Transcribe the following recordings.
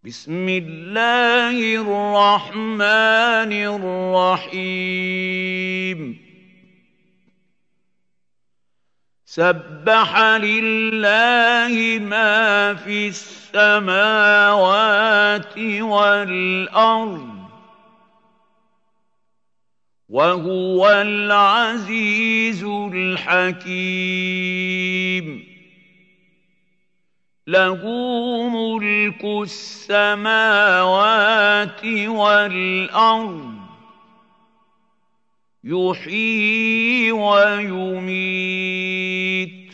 بسم الله الرحمن الرحيم سبح لله ما في السماوات والأرض وهو العزيز الحكيم له ملك السماوات والأرض يحيي ويميت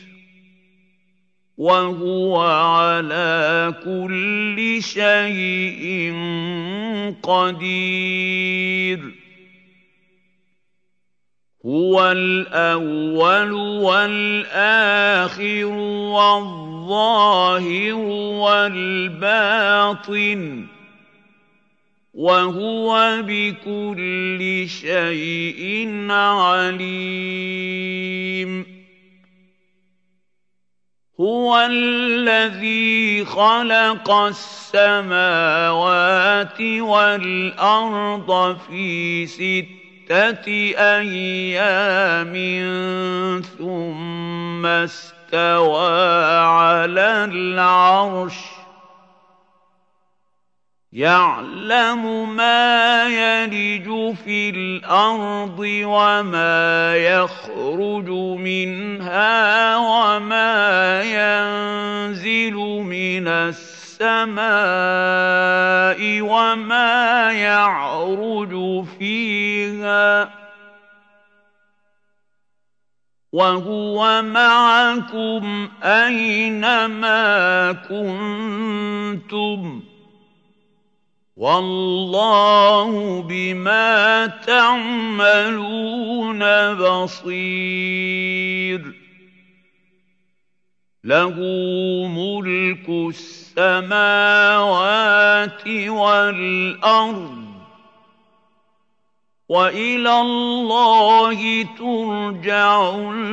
وهو على كل شيء قدير هو الأول والآخر والظاهر والباطن وهو بكل شيء عليم هو الذي خلق السماوات والأرض في 6 أيام ثم استوى على العرش يعلم ما يلج في الأرض وما يخرج منها وما ينزل من السماء وما يعرج فيها وهو معكم أينما كنتم والله بما تعملون بصير له ملك السماوات والأرض وإلى الله ترجع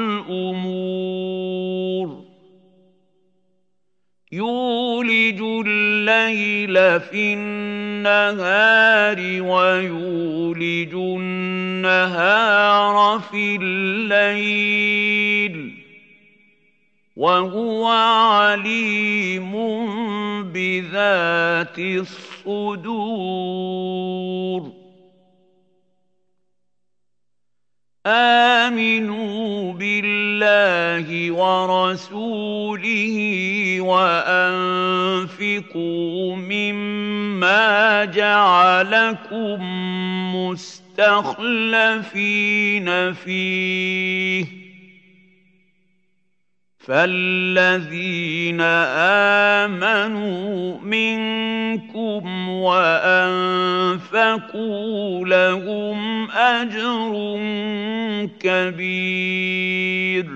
الأمور يولج الليل في النهار ويولج النهار في الليل وهو عليم بذات الصدور آمنوا بالله ورسوله وأنفقوا مما جعلكم مستخلفين فيه فالذين آمنوا منكم وأنفقوا لهم أجر كبير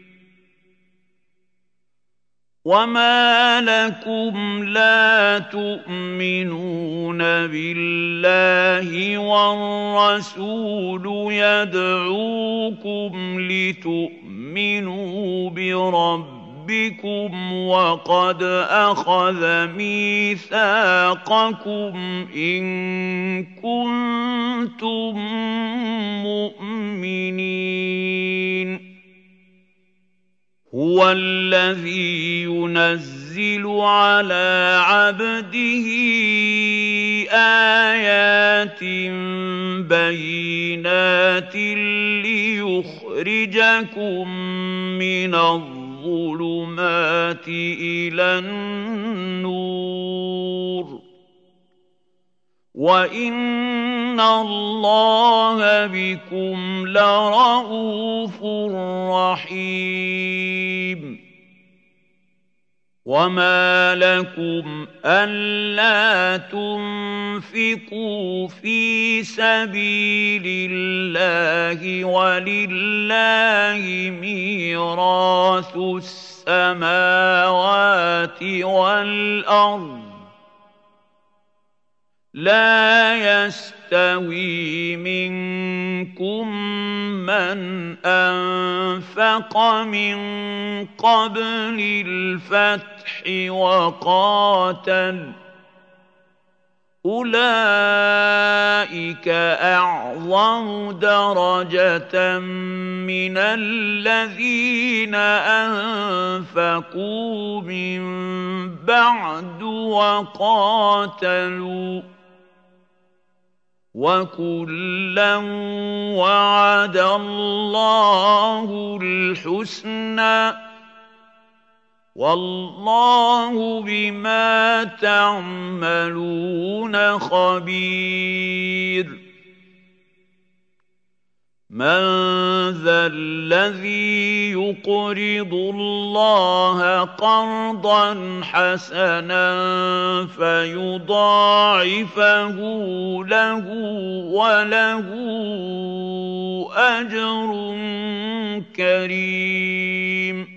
وما لكم لا تؤمنون بالله والرسول يدعوكم لتؤمنوا بربكم وقد أخذ ميثاقكم إن كنتم مؤمنين هو الذي ينزل على عبده آيات بينات ليخرجكم من الظلمات إلى النور وإن الله بكم لرءوف رحيم وما لكم ألا تنفقوا في سبيل الله ولله ميراث السماوات والأرض لا يستوي منكم من أنفق من قبل الفتح وقاتل أولئك أعظم درجة من الذين أنفقوا من بعد وقاتلوا وكلا وعد الله الحسنى والله بما تعملون خبير من ذا الذي يقرض الله قرضا حسنا فيضاعفه له وله أجر كريم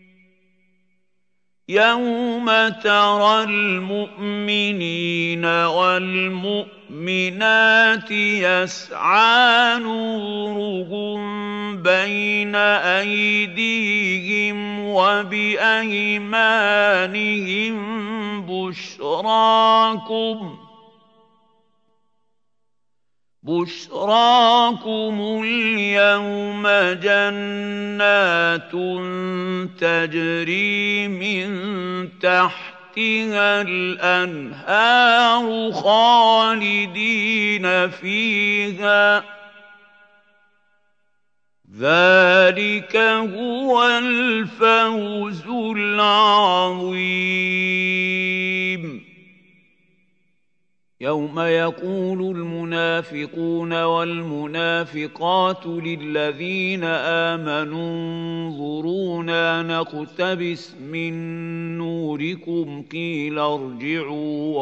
يوم ترى المؤمنين والمؤمنات يسعى نورهم بين أيديهم وبأيمانهم بشراكم اليوم جنات تجري من تحتها الأنهار خالدين فيها ذلك هو الفوز العظيم يوم يقول المنافقون والمنافقات للذين آمنوا انظرونا نقتبس من نوركم قيل ارجعوا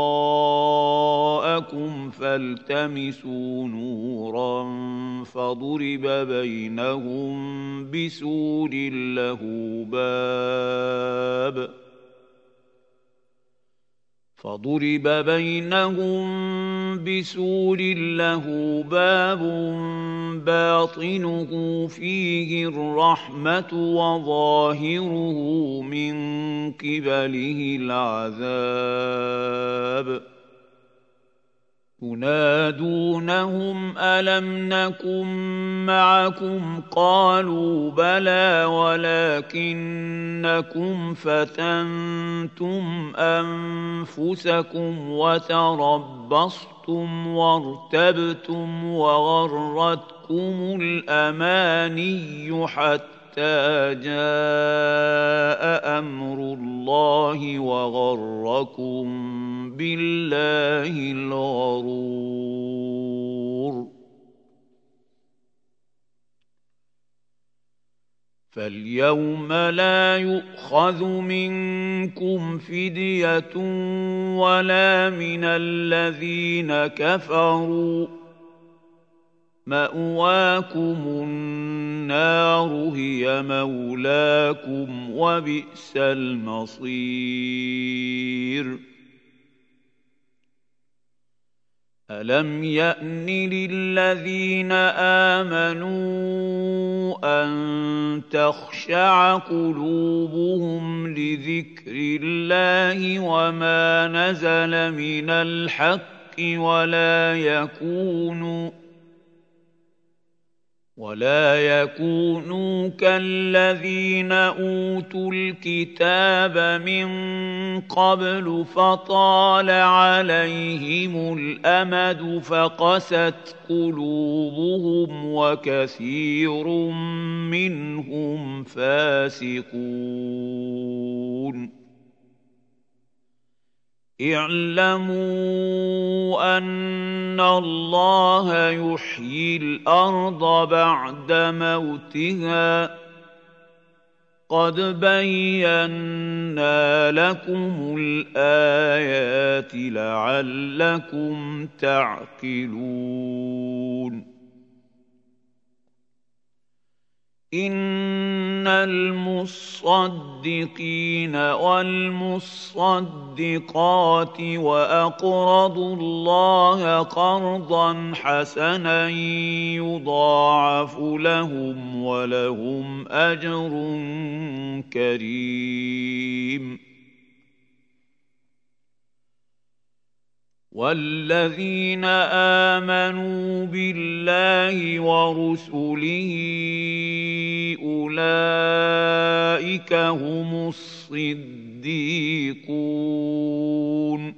وراءكم فالتمسوا نورا فضرب بينهم بسور له باب باطنه فيه الرحمة وظاهره من قبله العذاب ينادونهم ألم نكن معكم قالوا بلى ولكنكم فتنتم أنفسكم وتربصتم وارتبتم وغرتكم الأماني حتى جاء أمر الله وغركم بالله الغرور فاليوم لا يؤخذ منكم فدية ولا من الذين كفروا مأواكم النار هي مولاكم وبئس المصير ألم يأن للذين آمنوا أن تخشع قلوبهم لذكر الله وما نزل من الحق ولا يكونوا كالذين أوتوا الكتاب من قبل فطال عليهم الأمد فقست قلوبهم وكثير منهم فاسقون اعلموا أن الله يحيي الأرض بعد موتها قد بينا لكم الآيات لعلكم تعقلون إن المصدقين والمصدقات وأقرضوا الله قرضا حسنا يضاعف لهم ولهم أجر كريم والذين آمنوا بالله ورسله أولئك هم الصديقون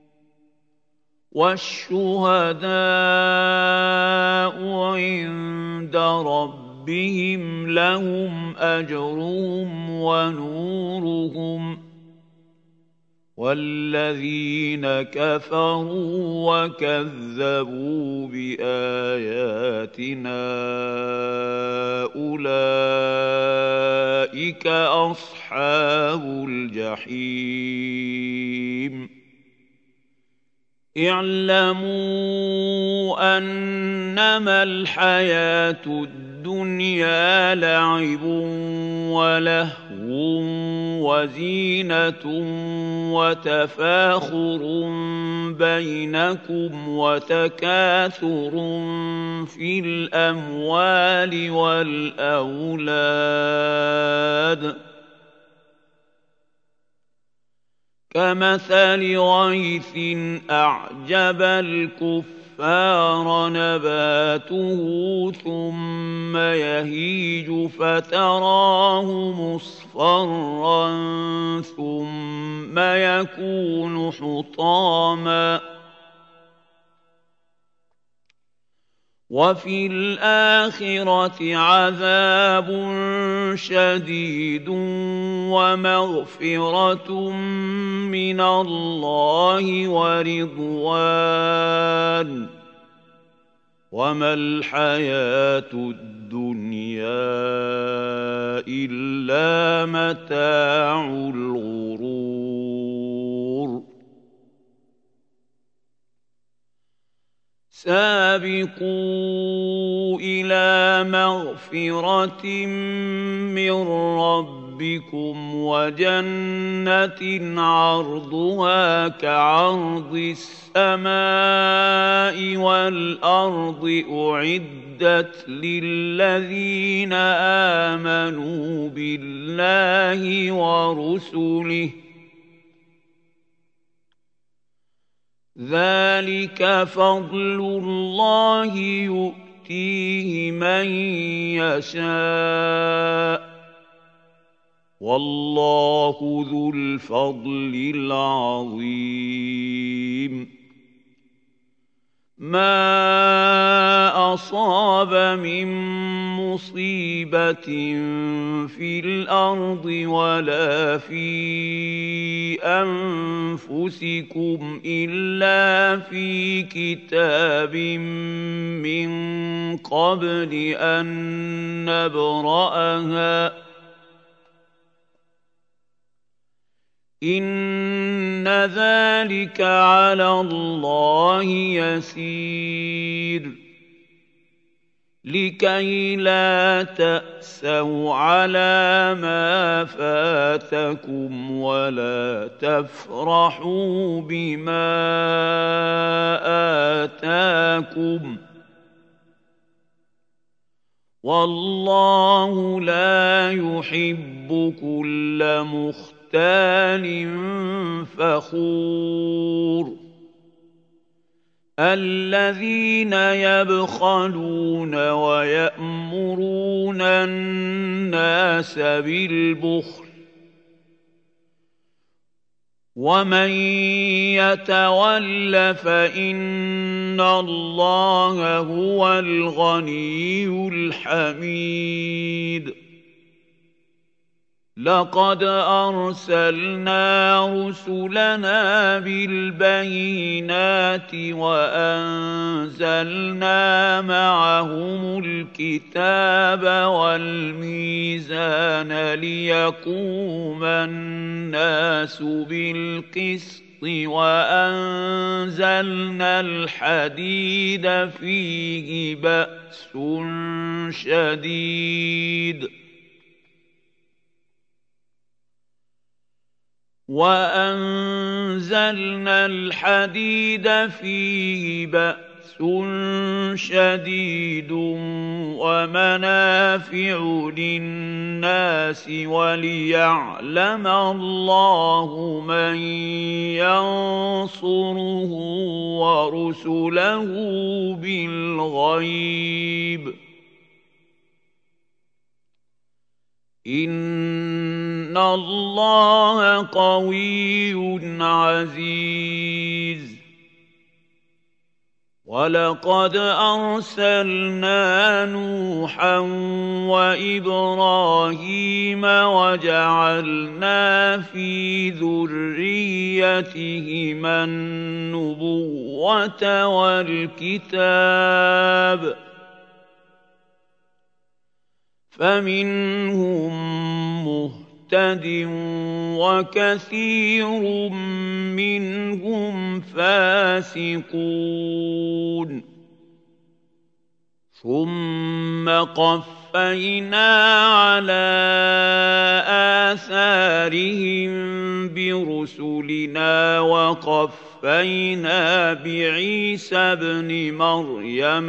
والشهداء عند ربهم لهم أجرهم ونورهم والذين كفروا وكذبوا بآياتنا أولئك أصحاب الجحيم اعلموا أنما الحياة الدنيا لعب ولهو وزينة وتفاخر بينكم وتكاثر في الأموال والأولاد كمثل غيث أعجب الكفار نباته ثم يهيج فتراه مصفرا ثم يكون حطاما وفي الآخرة عذاب شديد ومغفرة من الله ورضوان وما الحياة الدنيا إلا متاع الغرور سابقوا إلى مغفرة من ربكم وجنة عرضها كعرض السماء والأرض أعدت للذين آمنوا بالله ورسله ذلك فضل الله يؤتيه من يشاء والله ذو الفضل العظيم ما أصاب من مصيبة في الأرض ولا في أنفسكم إلا في كتاب من قبل أن نبرأها إن ذلك على الله يسير لكي لا تأسوا على ما فاتكم ولا تفرحوا بما آتاكم والله لا يحب كل مختال فخور الذين يبخلون ويأمرون الناس بالبخل ومن يتول فإن الله هو الغني الحميد لقد أرسلنا رسلنا بالبينات وأنزلنا معهم الكتاب والميزان ليقوم الناس بالقسط وأنزلنا الحديد فيه بأس شديد وأنزلنا الحديد فيه بأس شديد ومنافع للناس وليعلم الله من ينصره ورسله بالغيب إن الله قوي عزيز ولقد أرسلنا نوحا وإبراهيم وجعلنا في ذريتهما النبوة والكتاب فمنهم مهتد وكثير منهم فاسقون ثم قفينا على آثارهم برسلنا وقفينا بعيسى ابن مريم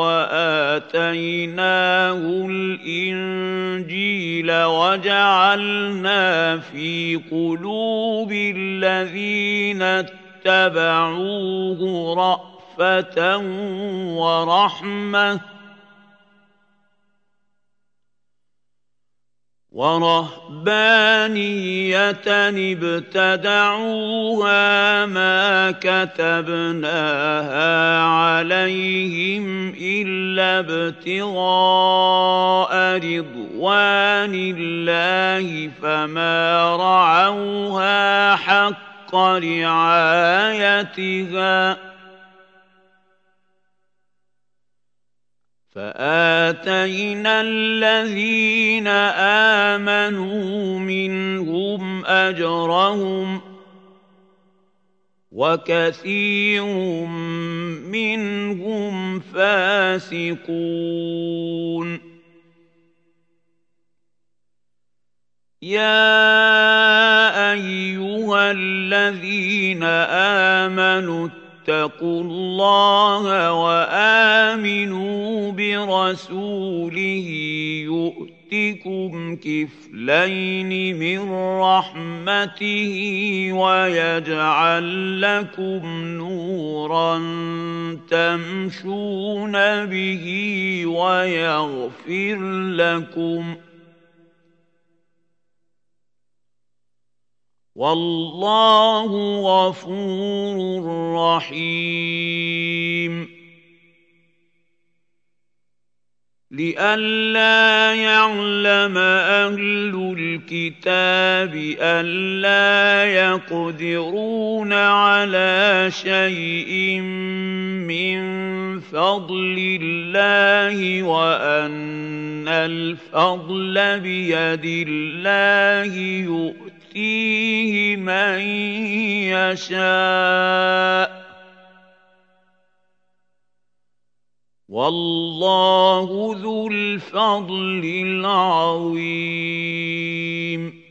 وآتيناه الإنجيل وجعلنا في قلوب الذين اتبعوه رأفة ورهبانية ابتدعوها ما كتبناها عليهم إلا ابتغاء رضوان الله فما رعوها حق رعايتها فآتينا الذين آمنوا منهم أجرهم وكثير منهم فاسقون يا أيها الذين آمنوا اتقوا الله وآمنوا برسوله يؤتكم كفلين من رحمته ويجعل لكم نورا تمشون به ويغفر لكم والله غفور رحيم لئلا يعلم أهل الكتاب ألا يقدرون على شيء من فضل الله وأن الفضل بيد الله يؤتيه من يشاء والله ذو الفضل العظيم